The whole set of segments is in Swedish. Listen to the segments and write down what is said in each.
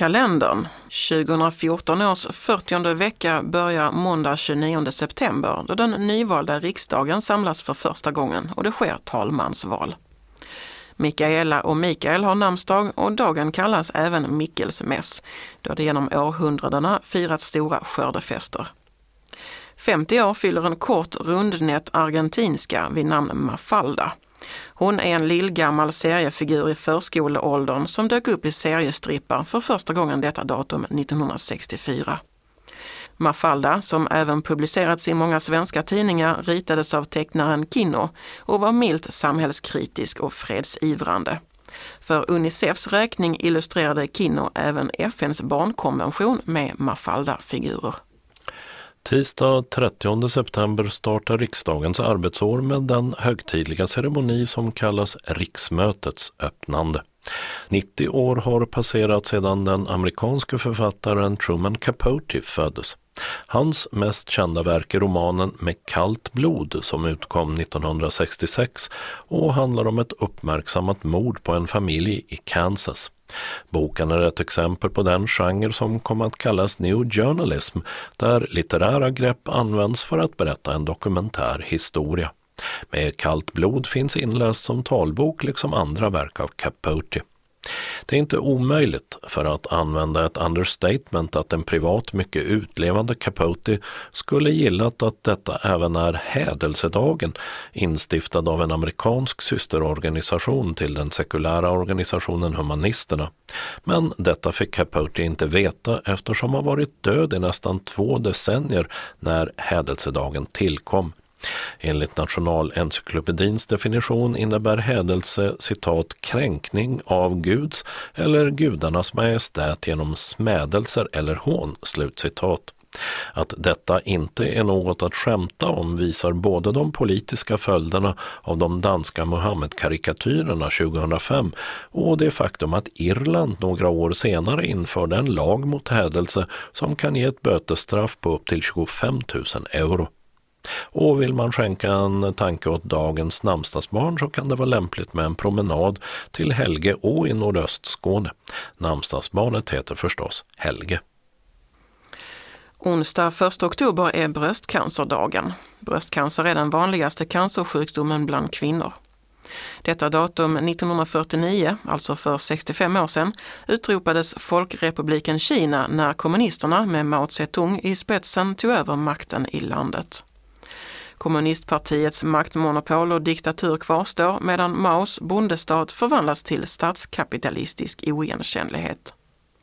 kalendern. 2014 års 40:e vecka börjar måndag 29 september då den nyvalda riksdagen samlas för första gången och det sker talmansval. Mikaela och Mikael har namnsdag och dagen kallas även Mikkelsmäss då det genom århundradena firat stora skördefester. 50 år fyller en kort rundnät argentinska vid namn Mafalda. Hon är en lillgammal seriefigur i förskoleåldern som dök upp i seriestrippar för första gången detta datum 1964. Mafalda, som även publicerats i många svenska tidningar, ritades av tecknaren Kinno och var milt samhällskritisk och fredsivrande. För Unicefs räkning illustrerade Kinno även FNs barnkonvention med Mafalda-figurer. Tisdag 30 september startar riksdagens arbetsår med den högtidliga ceremoni som kallas riksmötets öppnande. 90 år har passerat sedan den amerikanske författaren Truman Capote föddes. Hans mest kända verk är romanen Med kallt blod som utkom 1966 och handlar om ett uppmärksammat mord på en familj i Kansas. Boken är ett exempel på den genre som kom att kallas New Journalism, där litterära grepp används för att berätta en dokumentär historia. Med kallt blod finns inläst som talbok liksom andra verk av Capote. Det är inte omöjligt, för att använda ett understatement, att en privat mycket utlevande Capote skulle gillat att detta även är hädelsedagen, instiftad av en amerikansk systerorganisation till den sekulära organisationen Humanisterna. Men detta fick Capote inte veta eftersom han varit död i nästan 2 decennier när hädelsedagen tillkom. Enligt Nationalencyklopedins definition innebär hädelse, citat, kränkning av Guds eller gudarnas majestät genom smädelser eller hån, slutcitat. Att detta inte är något att skämta om visar både de politiska följderna av de danska Muhammed-karikatyrerna 2005 och det faktum att Irland några år senare införde en lag mot hädelse som kan ge ett bötesstraff på upp till 25 000 euro. Och vill man skänka en tanke åt dagens namnsdagsbarn så kan det vara lämpligt med en promenad till Helge Å i nordöstskåne. Namnsdagsbarnet heter förstås Helge. Onsdag 1 oktober är bröstcancerdagen. Bröstcancer är den vanligaste cancersjukdomen bland kvinnor. Detta datum 1949, alltså för 65 år sedan, utropades Folkrepubliken Kina när kommunisterna med Mao Zedong i spetsen tog över makten i landet. Kommunistpartiets maktmonopol och diktatur kvarstår medan Maos bondestat förvandlas till statskapitalistisk oigenkännlighet.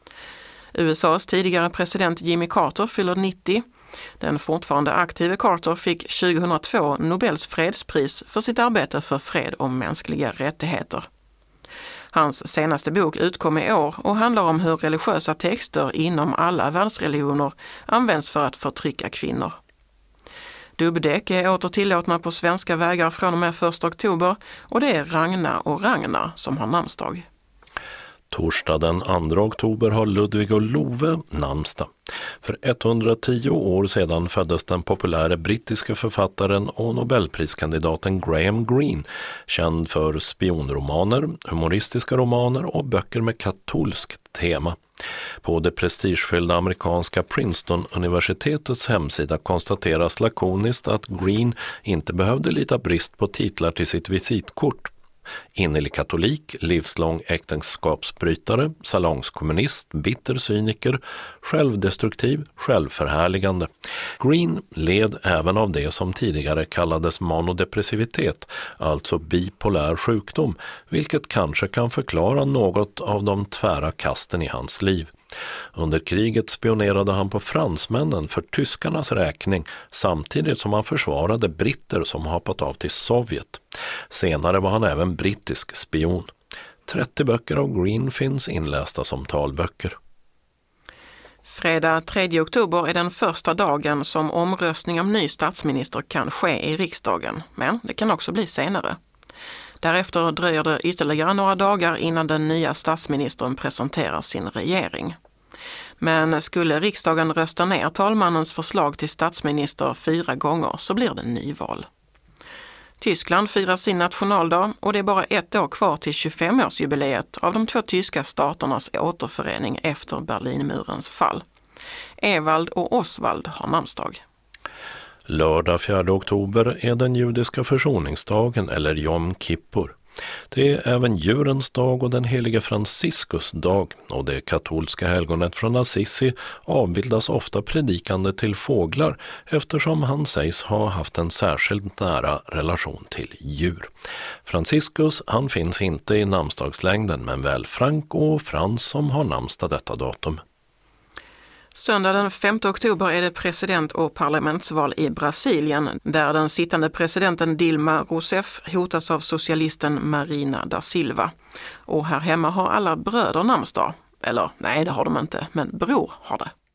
USAs tidigare president Jimmy Carter fyller 90. Den fortfarande aktive Carter fick 2002 Nobels fredspris för sitt arbete för fred och mänskliga rättigheter. Hans senaste bok utkom i år och handlar om hur religiösa texter inom alla världsreligioner används för att förtrycka kvinnor. Dubbdäck är åter tillåtna på svenska vägar från och med 1 oktober och det är Ragna och Ragnar som har namnsdag. Torsdag den 2 oktober har Ludvig och Love namnsdag. För 110 år sedan föddes den populära brittiska författaren och Nobelpriskandidaten Graham Greene, känd för spionromaner, humoristiska romaner och böcker med katolskt tema. På det prestigefyllda amerikanska Princeton-universitetets hemsida konstateras lakoniskt att Greene inte behövde lida brist på titlar till sitt visitkort. Innerlig katolik, livslång äktenskapsbrytare, salongskommunist, bitter cyniker, självdestruktiv, självförhärligande. Greene led även av det som tidigare kallades manodepressivitet, alltså bipolär sjukdom, vilket kanske kan förklara något av de tvära kasten i hans liv. Under kriget spionerade han på fransmännen för tyskarnas räkning samtidigt som han försvarade britter som hoppat av till Sovjet. Senare var han även brittisk spion. 30 böcker av Greene finns inlästa som talböcker. Fredag 3 oktober är den första dagen som omröstning om ny statsminister kan ske i riksdagen, men det kan också bli senare. Därefter dröjer det ytterligare några dagar innan den nya statsministern presenterar sin regering. Men skulle riksdagen rösta ner talmannens förslag till statsminister 4 gånger så blir det nyval. Tyskland firar sin nationaldag och det är bara ett år kvar till 25-årsjubileet av de två tyska staternas återförening efter Berlinmurens fall. Evald och Osvald har namnsdag. Lördag 4 oktober är den judiska försoningsdagen eller Jom Kippur. Det är även djurens dag och den helige Franciscus dag, och det katolska helgonet från Assisi avbildas ofta predikande till fåglar eftersom han sägs ha haft en särskilt nära relation till djur. Franciscus, han finns inte i namnsdagslängden, men väl Frank och Frans som har namnsdag detta datum. Söndag den 5 oktober är det president- och parlamentsval i Brasilien där den sittande presidenten Dilma Rousseff hotas av socialisten Marina da Silva. Och här hemma har alla bröder namnsdag. Eller nej, det har de inte, men bror har det.